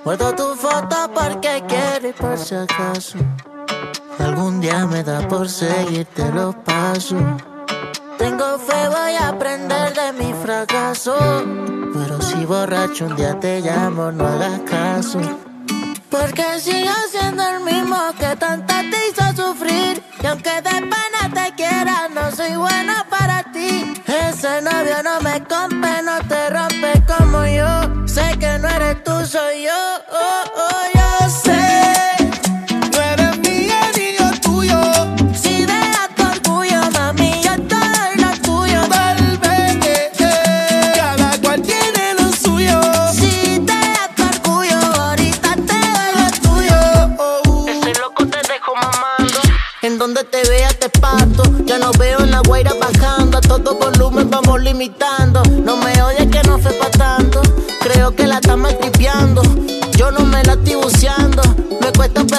Guardo tu foto porque quiero y por si acaso algún día me da por seguirte los pasos. Tengo fe, voy a aprender de mi fracaso. Pero si borracho un día te llamo, no hagas caso. Porque sigo siendo el mismo que tanta te hizo sufrir. Y aunque de pena te quiera, no soy buena para ti. Ese novio no me compre, no te rompe como yo. Sé que no eres tú, soy yo. Yo sé. No eres mía ni yo tuyo. Si dejas tu orgullo, mami, yo te doy lo tuyo. Tal vez cada cual tiene lo suyo. Si dejas tu orgullo, ahorita te doy lo tuyo. Ese loco te dejo mamando. En donde te vea te parto. Ya no veo en la guaira bajando. A todo volumen vamos limitando. No me odies que no fue pa' tanto. Creo que la estás maltripeando. Yo no me la estoy buceando. Me cuesta